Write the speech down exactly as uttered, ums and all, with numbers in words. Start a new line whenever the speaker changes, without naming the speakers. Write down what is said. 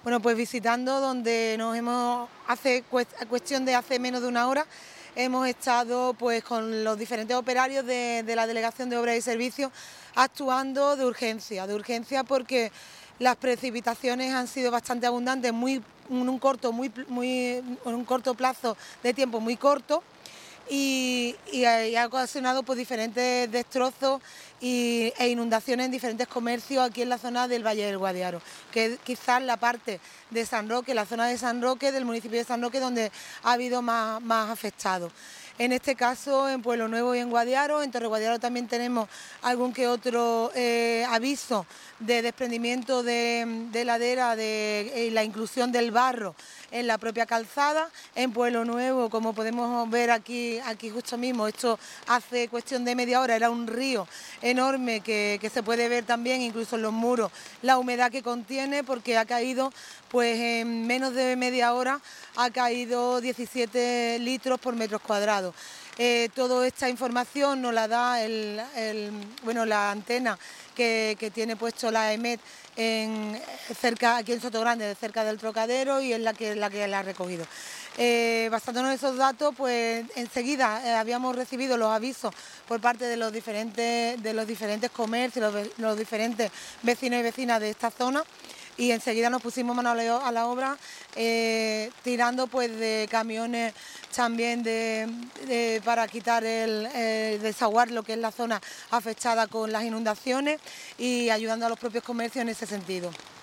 Bueno, pues visitando donde nos hemos, hace cuestión de hace menos de una hora, hemos estado pues con los diferentes operarios de, de la Delegación de Obras y Servicios actuando de urgencia, de urgencia porque las precipitaciones han sido bastante abundantes, muy, en un corto, muy, muy, en un corto plazo de tiempo muy corto. Y, y, ha, y ha ocasionado pues, diferentes destrozos y, e inundaciones en diferentes comercios aquí en la zona del Valle del Guadiaro, que es quizás la parte de San Roque, la zona de San Roque, del municipio de San Roque, donde ha habido más, más afectados. En este caso, en Pueblo Nuevo y en Guadiaro, en Torre Guadiaro también tenemos algún que otro eh, aviso de desprendimiento de, de ladera, de eh, la inclusión del barro en la propia calzada. En Pueblo Nuevo, como podemos ver aquí, aquí justo mismo, esto hace cuestión de media hora, era un río enorme que, que se puede ver también incluso en los muros la humedad que contiene, porque ha caído pues en menos de media hora ha caído diecisiete litros por metros cuadrados. Eh, toda esta información nos la da el, el, bueno, la antena que, que tiene puesto la E M E T en, cerca, aquí en Sotogrande, cerca del Trocadero, y es la que la, que la ha recogido. Eh, basándonos en esos datos, pues enseguida eh, habíamos recibido los avisos por parte de los diferentes, de los diferentes comercios, los, los diferentes vecinos y vecinas de esta zona, y enseguida nos pusimos mano a la obra eh, tirando pues de camiones también de, de, para quitar el, el desaguar lo que es la zona afectada con las inundaciones y ayudando a los propios comercios en ese sentido.